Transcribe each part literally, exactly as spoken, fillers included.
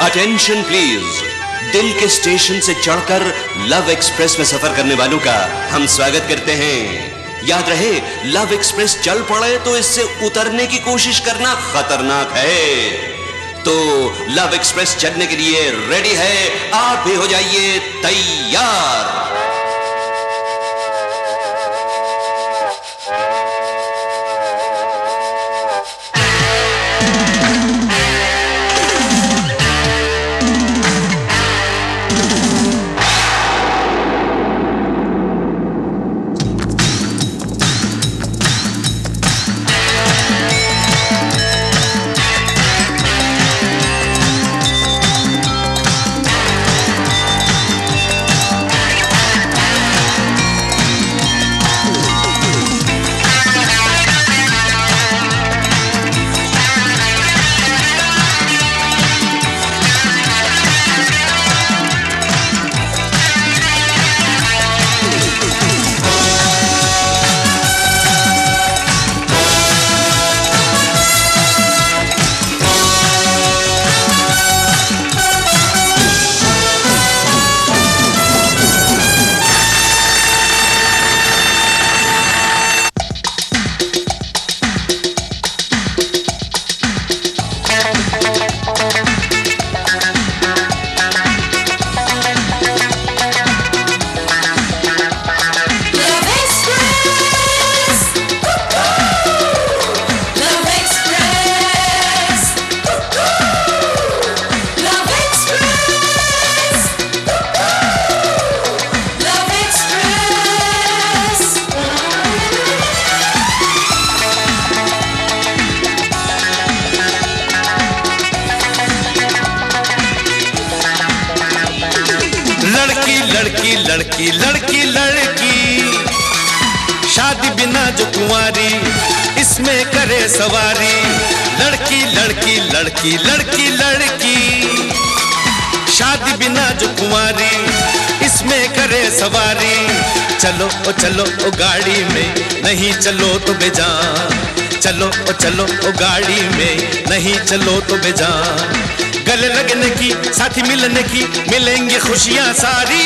Attention please. दिल के station से चढ़कर लव एक्सप्रेस में सफर करने वालों का हम स्वागत करते हैं। याद रहे, लव एक्सप्रेस चल पड़े तो इससे उतरने की कोशिश करना खतरनाक है। तो लव एक्सप्रेस चलने के लिए रेडी है, आप भी हो जाइए तैयार। लड़की लड़की लड़की लड़की शादी बिना जो कुंवारी इसमें करे सवारी। लड़की लड़की लड़की लड़की लड़की शादी बिना जो कुंवारी इसमें करे सवारी। चलो ओ चलो ओ गाड़ी में, नहीं चलो तो बेजान। चलो ओ चलो ओ गाड़ी में, नहीं चलो तो बेजान। गले लगने की, साथी मिलने की, मिलेंगी खुशियां सारी।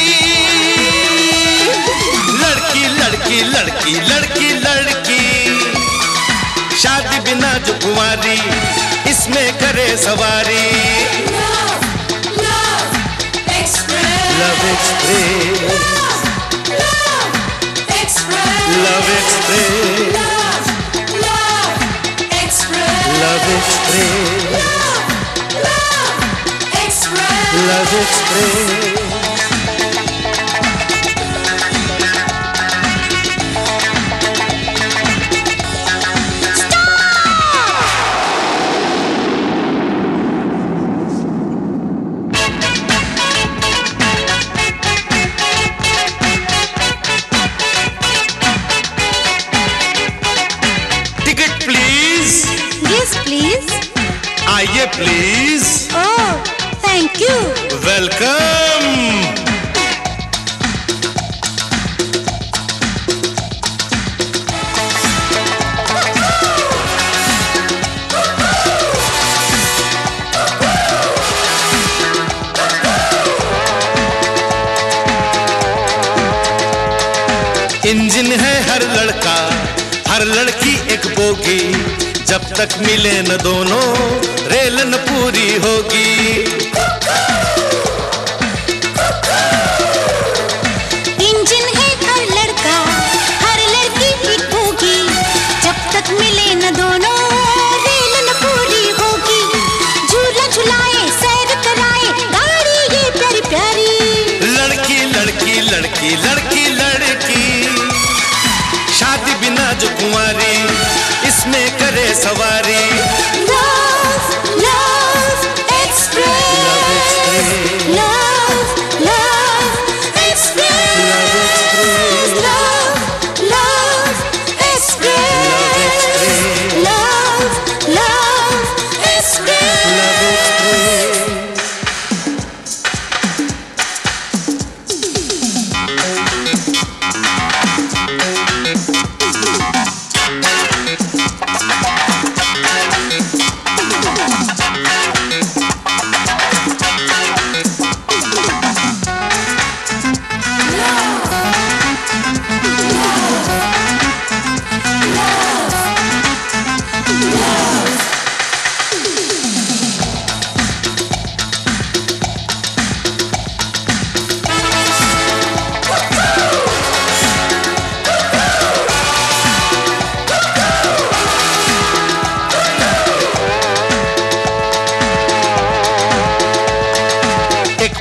लड़की लड़की लड़की लड़की लड़की शादी बिना जो कुंवारी इसमें करे सवारी। Love express, love express, love express, love express, love love express, express, love express. Ticket please. Yes please. आइए please. Oh thank you. Welcome. Engine है हर लड़का, हर लड़की एक बोगी। जब तक मिले न दोनों रेल न पूरी होगी। इंजन है हर लड़का, हर लड़की एक होगी। जब तक मिले न दोनों रेल न पूरी होगी। झूला झुलाए, सैर कराए, गाड़ी ये प्यारी प्यारी। लड़की लड़की लड़की लड़की लड़की शादी बिना जो कुंवारी इसमें करे सवारी। Love love express.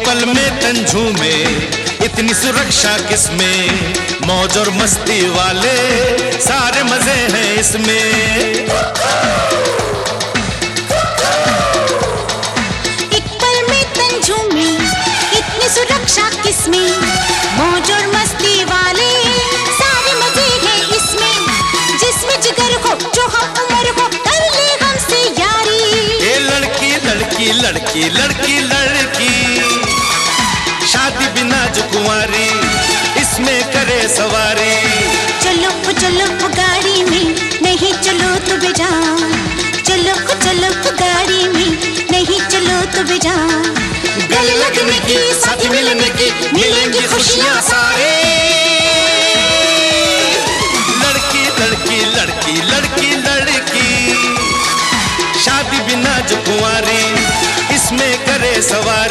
पल में तन झूमे, इतनी सुरक्षा किसमें, मौज और मस्ती वाले सारे मजे हैं इसमें। एक पल में तन झूमे, इतनी सुरक्षा किसमें, मौज और मस्ती वाले सारे मजे हैं इसमें। जिसमें जिगर हो जो हम उम्र हो, कर ले हमसे यारी। ये लड़की लड़की लड़की लड़की लड़की, शादी बिना जो कुंवारी, इसमें करे सवारी। चलो चलो गाड़ी में, नहीं चलो तो बेजान। चलो चलो गाड़ी में, नहीं चलो तो बेजान। गले लगने की, साथ मिलने की, मिलेंगी खुशियाँ सारे। लड़की लड़की लड़की लड़की लड़की, शादी बिना जो कुंवारी, इसमें करे सवारी।